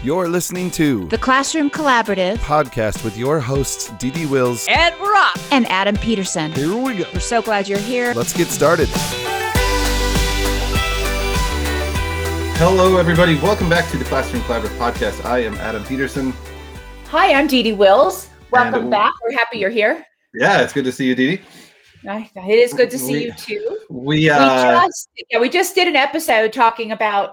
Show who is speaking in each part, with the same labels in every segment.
Speaker 1: You're listening to
Speaker 2: The Classroom Collaborative
Speaker 1: podcast with your hosts, Dee Wills,
Speaker 3: Ed Rock,
Speaker 2: and Adam Peterson.
Speaker 1: Here we go.
Speaker 2: We're so glad you're here.
Speaker 1: Let's get started.
Speaker 4: Hello, everybody. Welcome back to the Classroom Collaborative podcast. I am Adam Peterson.
Speaker 3: Hi, I'm Dee Wills. Welcome back. We're happy you're here.
Speaker 4: Yeah, it's good to see you, Dee.
Speaker 3: It is good to see you too.
Speaker 4: We
Speaker 3: just did an episode talking about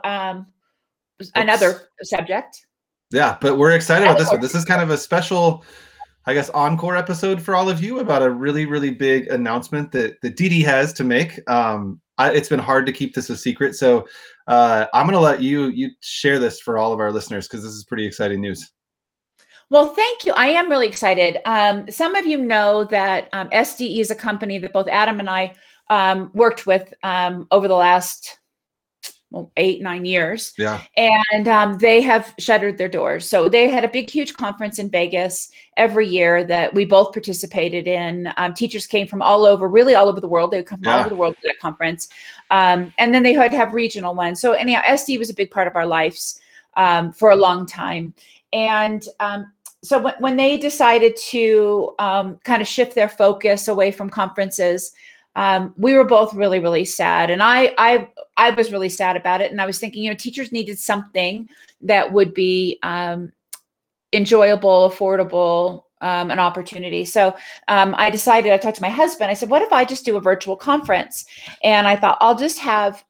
Speaker 3: another subject.
Speaker 4: Yeah, but we're excited about this one. This is kind of a special, I guess, encore episode for all of you about a really, really big announcement that Dee has to make. It's been hard to keep this a secret, so I'm going to let you share this for all of our listeners because this is pretty exciting news.
Speaker 3: Well, thank you. I am really excited. Some of you know that SDE is a company that both Adam and I worked with over the last 8-9 years.
Speaker 4: Yeah.
Speaker 3: And they have shuttered their doors. So they had a big, huge conference in Vegas every year that we both participated in. Teachers came from all over the world. They would come from all over the world to that conference. And then they would have regional ones. So anyhow, SD was a big part of our lives for a long time. And so when they decided to kind of shift their focus away from conferences, we were both really, really sad. And I was really sad about it. And I was thinking, teachers needed something that would be enjoyable, affordable, an opportunity. So I talked to my husband. I said, what if I just do a virtual conference? And I thought, I'll just have,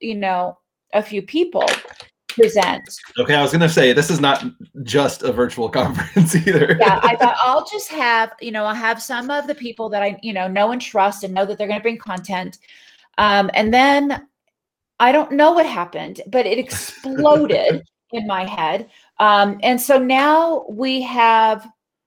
Speaker 3: a few people present.
Speaker 4: Okay, I was going to say, this is not just a virtual conference either.
Speaker 3: Yeah, I thought I'll just have, I'll have some of the people that I, know and trust and know that they're going to bring content. And then I don't know what happened, but it exploded in my head. And so now we have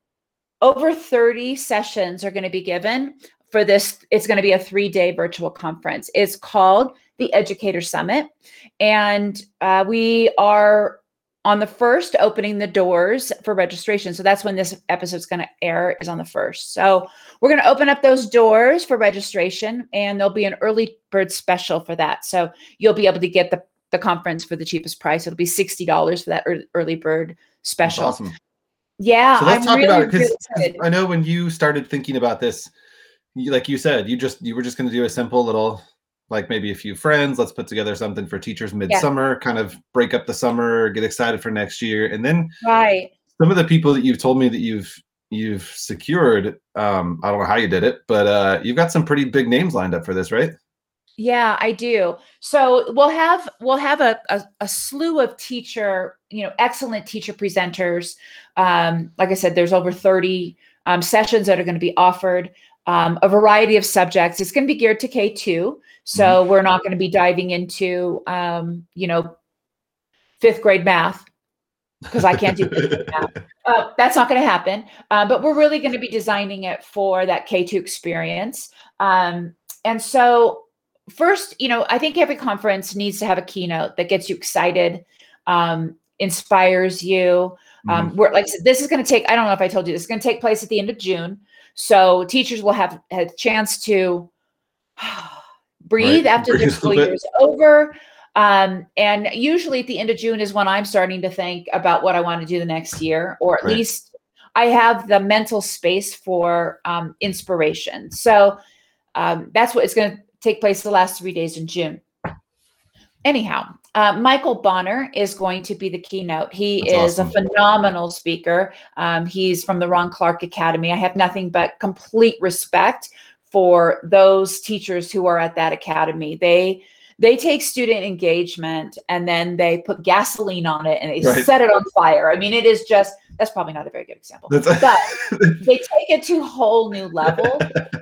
Speaker 3: over 30 sessions are going to be given for this. It's going to be a 3-day virtual conference. It's called the Educator Summit. And we are on the 1st opening the doors for registration. So that's when this episode is going to air, is on the 1st. So we're going to open up those doors for registration, and there'll be an early bird special for that. So you'll be able to get the conference for the cheapest price. It'll be $60 for that early bird special.
Speaker 4: That's awesome.
Speaker 3: Yeah.
Speaker 4: So let's talk about it, because
Speaker 3: really
Speaker 4: I know when you started thinking about this, like you said, you were just going to do a simple little, like maybe a few friends, let's put together something for teachers midsummer, kind of break up the summer, get excited for next year. And then some of the people that you've told me that you've secured, I don't know how you did it, but you've got some pretty big names lined up for this, right?
Speaker 3: Yeah, I do. So we'll have a slew of excellent teacher presenters. Like I said, there's over 30 sessions that are going to be offered. A variety of subjects. It's going to be geared to K2. So we're not going to be diving into, 5th grade math, because I can't do 5th grade math. That's not going to happen. But we're really going to be designing it for that K2 experience. And so first, I think every conference needs to have a keynote that gets you excited, inspires you. Like I said, this is going to take, I don't know if I told you, this is going to take place at the end of June. So teachers will have a chance to breathe after their school year is over. And usually at the end of June is when I'm starting to think about what I want to do the next year, or at least I have the mental space for inspiration. So that's what it's going to take place the last 3 days in June. Anyhow, Michael Bonner is going to be the keynote. He is awesome. A phenomenal speaker. He's from the Ron Clark Academy. I have nothing but complete respect for those teachers who are at that academy. They take student engagement and then they put gasoline on it and they set it on fire. I mean, it is just, that's probably not a very good example, but they take it to a whole new level.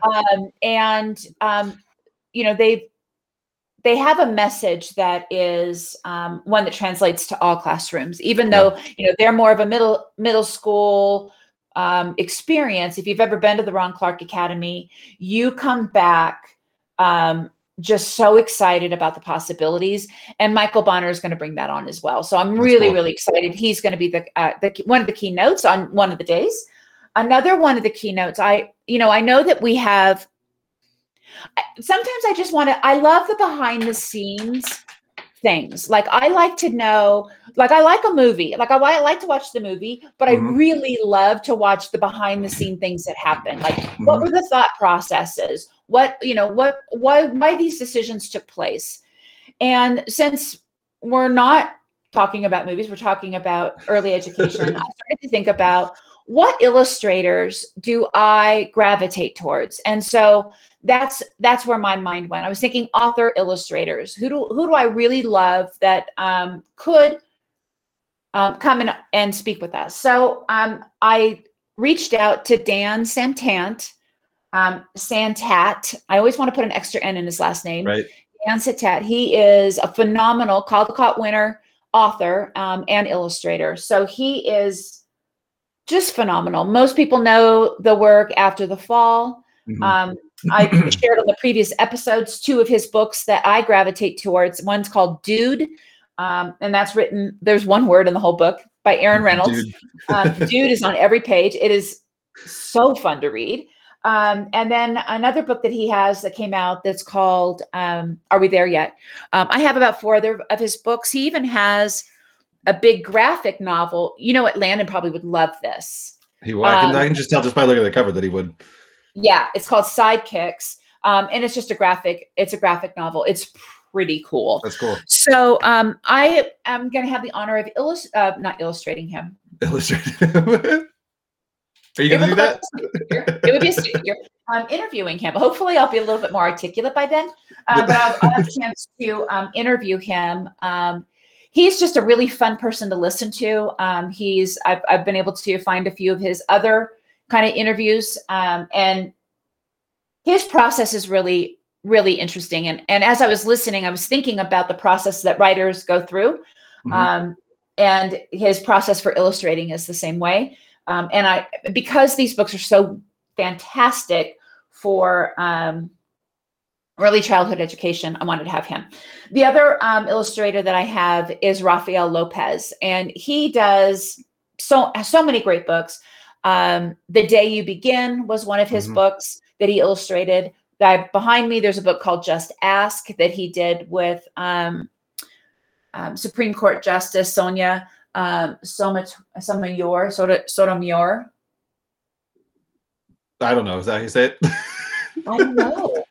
Speaker 3: They have a message that is one that translates to all classrooms, even though, they're more of a middle school experience. If you've ever been to the Ron Clark Academy, you come back just so excited about the possibilities. And Michael Bonner is going to bring that on as well. So I'm really excited. He's going to be the one of the keynotes on one of the days. Another one of the keynotes, I know that we have, sometimes I just I love the behind the scenes things. Like I like to know, like I like a movie, like I like to watch the movie, but I really love to watch the behind the scene things that happen. Like what were the thought processes? What, why these decisions took place. And since we're not talking about movies, we're talking about early education, I started to think about what illustrators do I gravitate towards? And so that's where my mind went. I was thinking author illustrators. Who do I really love that could come in and speak with us? So I reached out to Dan Santat. Santat. I always want to put an extra N in his last name.
Speaker 4: Right.
Speaker 3: Dan Santat. He is a phenomenal Caldecott winner, author, and illustrator. So he is just phenomenal. Most people know the work After the Fall. I shared on the previous episodes 2 of his books that I gravitate towards. One's called Dude, and that's written, there's one word in the whole book, by Aaron Reynolds. Dude is on every page. It is so fun to read. And then another book that he has that came out that's called Are We There Yet? I have about 4 other of his books. He even has a big graphic novel. You know what? Landon probably would love this.
Speaker 4: I can just tell just by looking at the cover that he would.
Speaker 3: Yeah, it's called Sidekicks. And it's just a graphic novel. It's pretty cool.
Speaker 4: That's cool.
Speaker 3: So I am going to have the honor of not illustrating him.
Speaker 4: Illustrating him. Are you going to do that?
Speaker 3: It would be a figure. I'm interviewing him. Hopefully I'll be a little bit more articulate by then. But I'll have a chance to interview him. He's just a really fun person to listen to. I've been able to find a few of his other kind of interviews, and his process is really, really interesting. And as I was listening, I was thinking about the process that writers go through, and his process for illustrating is the same way. And because these books are so fantastic for early childhood education, I wanted to have him. The other illustrator that I have is Rafael Lopez, and he does so many great books. The Day You Begin was one of his books that he illustrated. Behind me, there's a book called Just Ask that he did with Supreme Court Justice Sonia Sotomayor.
Speaker 4: I don't know. Is that how you say it?
Speaker 3: I don't know.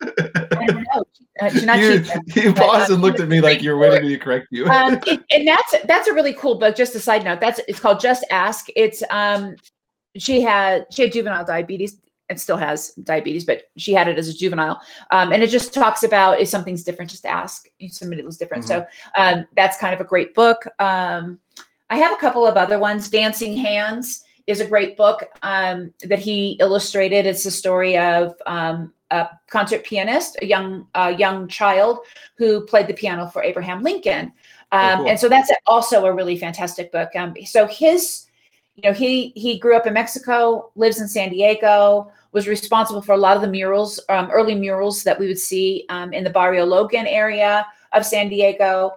Speaker 4: You paused and looked at me like you're waiting me to correct you.
Speaker 3: And that's a really cool book. Just a side note, it's called Just Ask. It's she had juvenile diabetes and still has diabetes, but she had it as a juvenile. And it just talks about if something's different, just ask. Somebody was different. So that's kind of a great book. I have a couple of other ones. Dancing Hands is a great book that he illustrated. It's the story of a concert pianist, a young child who played the piano for Abraham Lincoln. Cool. And so that's also a really fantastic book. So he grew up in Mexico, lives in San Diego, was responsible for a lot of the murals, early murals that we would see in the Barrio Logan area of San Diego.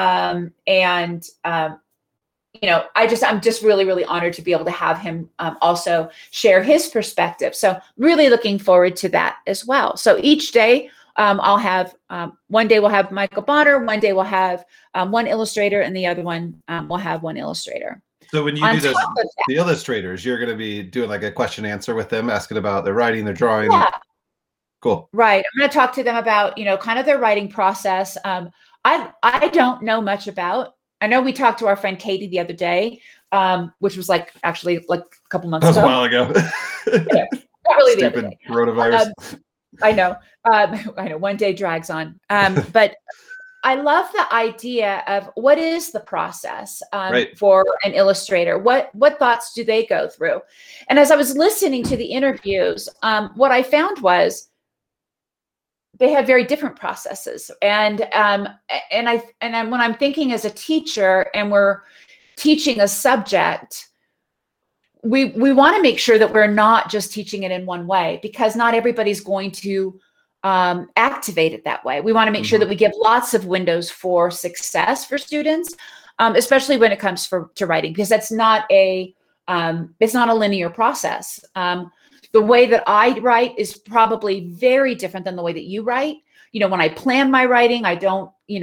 Speaker 3: I'm just really, really honored to be able to have him also share his perspective. So really looking forward to that as well. So each day I'll have, one day we'll have Michael Bonner, one day we'll have one illustrator, and the other one we'll have one illustrator.
Speaker 4: So when you do the illustrators, you're going to be doing like a question answer with them, asking about their writing, their drawing.
Speaker 3: Yeah.
Speaker 4: Cool.
Speaker 3: Right. I'm going to talk to them about, kind of their writing process. I don't know much about. I know we talked to our friend Katie the other day, which was actually a couple months ago.
Speaker 4: That was a while ago.
Speaker 3: Yeah, not really the other
Speaker 4: Stupid
Speaker 3: day.
Speaker 4: coronavirus.
Speaker 3: I know. One day drags on. But I love the idea of what is the process
Speaker 4: Right.
Speaker 3: for an illustrator? What thoughts do they go through? And as I was listening to the interviews, what I found was they have very different processes. And when I'm thinking as a teacher and we're teaching a subject, we want to make sure that we're not just teaching it in one way, because not everybody's going to activate it that way. We want to make sure that we give lots of windows for success for students, especially when it comes to writing, because that's not it's not a linear process. The way that I write is probably very different than the way that you write. When I plan my writing, I don't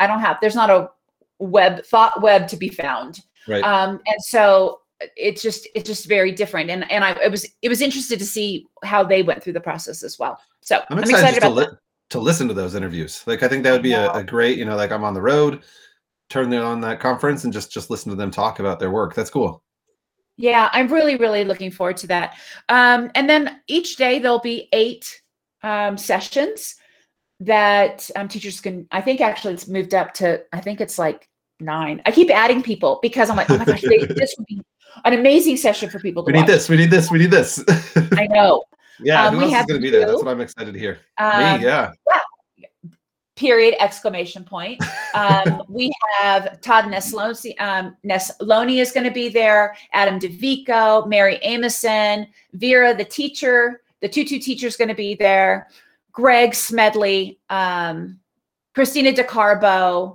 Speaker 3: there's not a thought web to be found.
Speaker 4: Right.
Speaker 3: And so it's just very different. And it was interested to see how they went through the process as well. So
Speaker 4: I'm excited about to listen to those interviews. Like, I think that would be a great, like I'm on the road, turn on that conference and just listen to them talk about their work. That's cool.
Speaker 3: Yeah, I'm really, really looking forward to that. And then each day there'll be 8 sessions that teachers can, I think actually it's moved up to, I think it's like 9. I keep adding people because I'm like, oh my gosh, this would be an amazing session for people to watch.
Speaker 4: We need this.
Speaker 3: I know.
Speaker 4: Yeah, who else is going to be there? That's what I'm excited to hear. Me, yeah.
Speaker 3: Period, exclamation point. We have Todd Nesloni is going to be there, Adam DeVico, Mary Amison, Vera, the teacher, the tutu teacher is going to be there, Greg Smedley, Christina DeCarbo,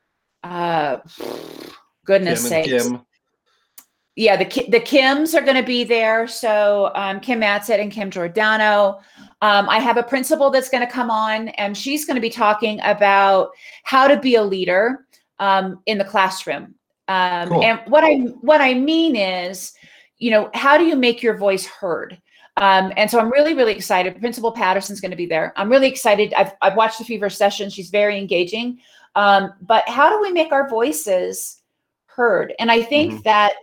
Speaker 3: goodness sakes.
Speaker 4: Kim.
Speaker 3: Yeah, the Kims are going to be there. So Kim Matzett and Kim Giordano. I have a principal that's going to come on, and she's going to be talking about how to be a leader in the classroom.
Speaker 4: Cool.
Speaker 3: And what I mean is, how do you make your voice heard? And so I'm really, really excited. Principal Patterson's going to be there. I'm really excited. I've watched a few of her sessions. She's very engaging. But how do we make our voices heard? And I think that,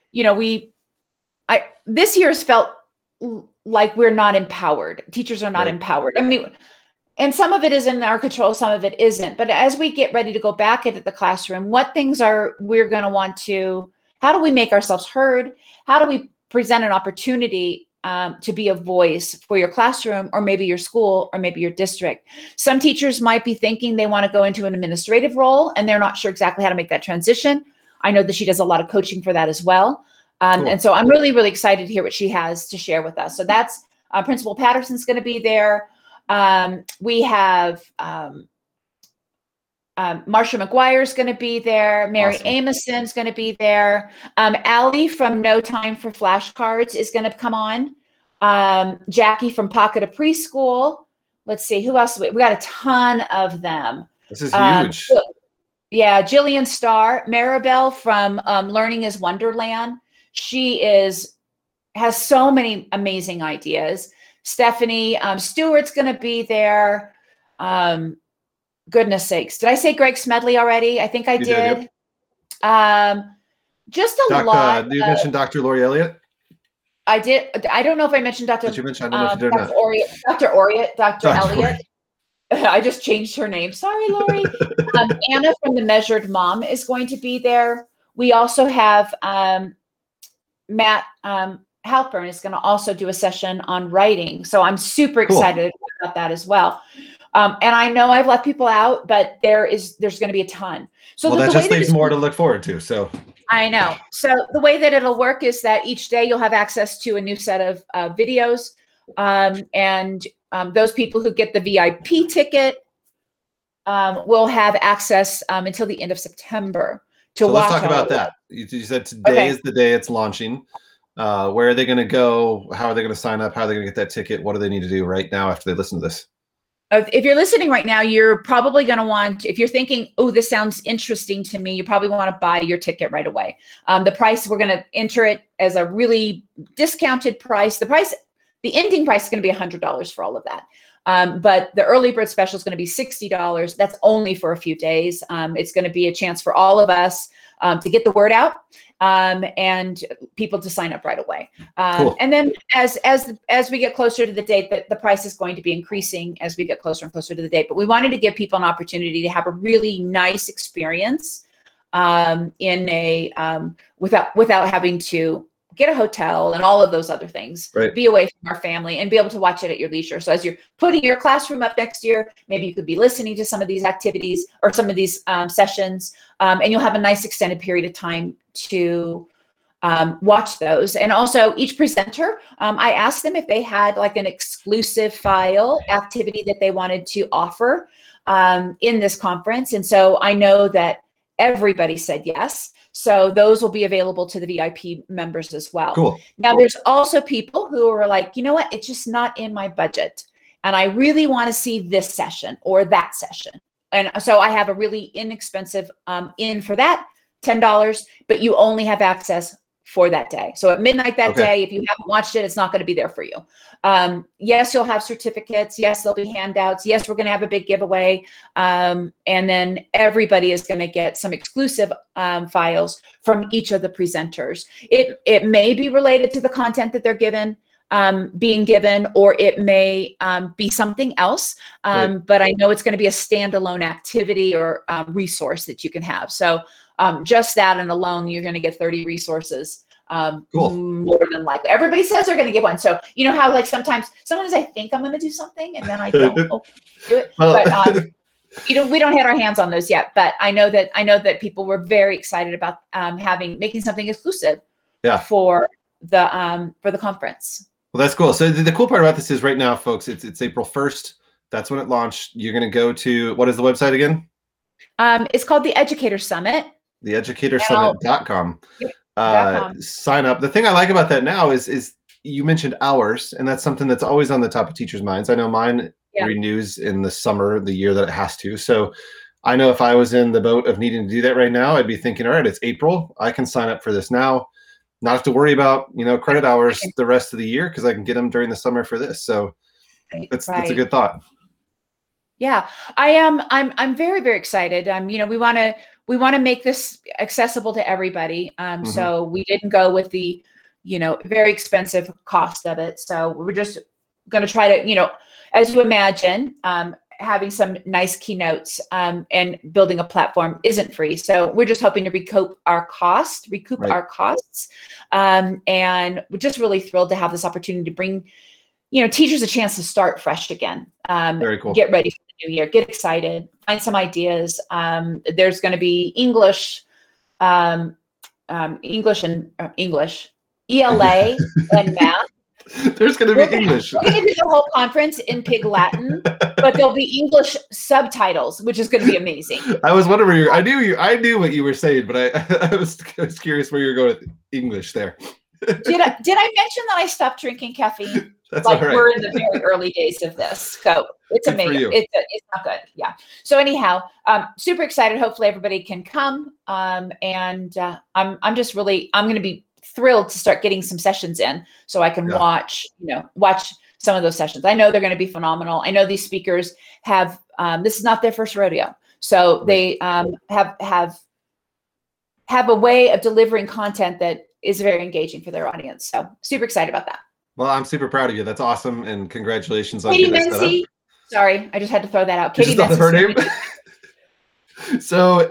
Speaker 3: this year's felt like we're not empowered. Teachers are not empowered. I mean, and some of it is in our control, some of it isn't. But as we get ready to go back into the classroom, what things we're going to want to, how do we make ourselves heard? How do we present an opportunity to be a voice for your classroom, or maybe your school, or maybe your district? Some teachers might be thinking they want to go into an administrative role, and they're not sure exactly how to make that transition. I know that she does a lot of coaching for that as well.
Speaker 4: Cool.
Speaker 3: And so I'm really, really excited to hear what she has to share with us. So that's Principal Patterson's going to be there. We have Marsha McGuire's going to be there. Mary Amison's going to be there. Allie from No Time for Flashcards is going to come on. Jackie from Pocket of Preschool. Let's see, who else? We got a ton of them.
Speaker 4: This is huge.
Speaker 3: Yeah, Jillian Starr, Maribel from Learning is Wonderland. She has so many amazing ideas. Stephanie Stewart's going to be there. Goodness sakes. Did I say Greg Smedley already? I think I did. Yep. Just a lot.
Speaker 4: You mentioned Dr. Lori Elliott?
Speaker 3: I did. I don't know if I mentioned Dr.
Speaker 4: Did you mention? I don't know if you did or not.
Speaker 3: Dr. Oriot, Dr. Elliott. I just changed her name. Sorry, Lori. Anna from The Measured Mom is going to be there. We also have Matt Halpern is going to also do a session on writing. So I'm super excited about that as well. And I know I've left people out, but there's going to be a ton. So
Speaker 4: that just leaves more to look forward to. So
Speaker 3: I know. So the way that it'll work is that each day you'll have access to a new set of videos, and those people who get the VIP ticket will have access until the end of September to watch.
Speaker 4: Let's talk about that. You said today is the day it's launching. Where are they going to go? How are they going to sign up? How are they going to get that ticket? What do they need to do right now after they listen to this?
Speaker 3: If you're listening right now, you're probably going to want, if you're thinking, oh, this sounds interesting to me, you probably want to buy your ticket right away. The price, we're going to enter it as a really discounted price. The ending price is going to be $100 for all of that. But the early bird special is going to be $60. That's only for a few days. It's going to be a chance for all of us to get the word out and people to sign up right away.
Speaker 4: Cool.
Speaker 3: And then as we get closer to the date, the price is going to be increasing as we get closer and closer to the date. But we wanted to give people an opportunity to have a really nice experience in a without having to get a hotel and all of those other things,
Speaker 4: right.
Speaker 3: Be away from our family and be able to watch it at your leisure. So as you're putting your classroom up next year, maybe you could be listening to some of these activities or some of these sessions, and you'll have a nice extended period of time to watch those. And also each presenter, I asked them if they had like an exclusive file activity that they wanted to offer in this conference. And so I know that everybody said yes. So those will be available to the VIP members as well.
Speaker 4: Cool.
Speaker 3: Now, there's also people who are like, you know what, it's just not in my budget. And I really want to see this session or that session. so I have a really inexpensive in for that, $10, but you only have access for that day. So at midnight that day, if you haven't watched it, it's not going to be there for you. Yes, you'll have certificates. Yes, there'll be handouts. Yes, we're going to have a big giveaway. And then everybody is going to get some exclusive files from each of the presenters. It may be related to the content that they're being given, or it may be something else. But I know it's going to be a standalone activity or resource that you can have. So just that and alone, you're going to get 30 resources. More than likely. Everybody says they're going to get one. So you know how like sometimes I think I'm going to do something and then I don't do it. But we don't have our hands on those yet. But I know that people were very excited about making something exclusive for the conference.
Speaker 4: Well, that's cool. So the cool part about this is right now, folks, it's April 1st. That's when it launched. You're going to go to, what is the website again?
Speaker 3: It's called the Educator Summit.
Speaker 4: TheEducatorSummit.com. Sign up. The thing I like about that now is you mentioned hours, and that's something that's always on the top of teachers' minds. I know mine renews in the summer, the year that it has to. So I know if I was in the boat of needing to do that right now, I'd be thinking, all right, it's April. I can sign up for this now. Not have to worry about, credit hours the rest of the year because I can get them during the summer for this. So it's a good thought.
Speaker 3: Yeah, I am. I'm very, very excited. We want to make this accessible to everybody. So we didn't go with the, very expensive cost of it. So we're just going to try to, as you imagine, having some nice keynotes and building a platform isn't free. So we're just hoping to recoup our costs. And we're just really thrilled to have this opportunity to bring, teachers a chance to start fresh again.
Speaker 4: Very cool.
Speaker 3: Get ready for the new year, get excited, find some ideas. There's going to be English, ELA and math.
Speaker 4: There's going to be English.
Speaker 3: We're going to do the whole conference in Pig Latin, but there'll be English subtitles, which is going to be amazing.
Speaker 4: I was wondering, I knew what you were saying, but I was curious where you were going with English there.
Speaker 3: Did I mention that I stopped drinking caffeine?
Speaker 4: That's
Speaker 3: like
Speaker 4: all right.
Speaker 3: We're in the very early days of this, so it's
Speaker 4: Good
Speaker 3: amazing. It's not good, yeah. So anyhow, super excited. Hopefully everybody can come, and I'm going to be thrilled to start getting some sessions in, so I can watch some of those sessions. I know they're going to be phenomenal. I know these speakers have this is not their first rodeo, so they have a way of delivering content that is very engaging for their audience. So super excited about that.
Speaker 4: Well, I'm super proud of you. That's awesome, and congratulations on
Speaker 3: Katie Mency. Sorry, I just had to throw that out. Katie Mency.
Speaker 4: Her name. So,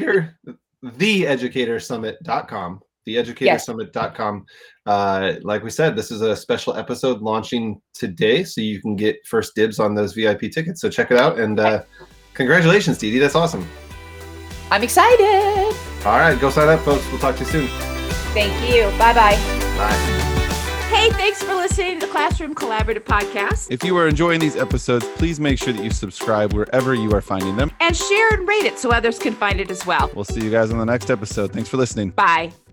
Speaker 4: TheEducatorSummit.com. TheEducatorSummit.com. Like we said, this is a special episode launching today, so you can get first dibs on those VIP tickets. So check it out, and congratulations, Dee Dee. That's awesome.
Speaker 3: I'm excited.
Speaker 4: All right, go sign up, folks. We'll talk to you soon.
Speaker 3: Thank you. Bye-bye.
Speaker 4: Bye.
Speaker 2: Hey, thanks for listening to the Classroom Collaborative Podcast.
Speaker 1: If you are enjoying these episodes, please make sure that you subscribe wherever you are finding them.
Speaker 2: And share and rate it so others can find it as well.
Speaker 1: We'll see you guys on the next episode. Thanks for listening.
Speaker 2: Bye.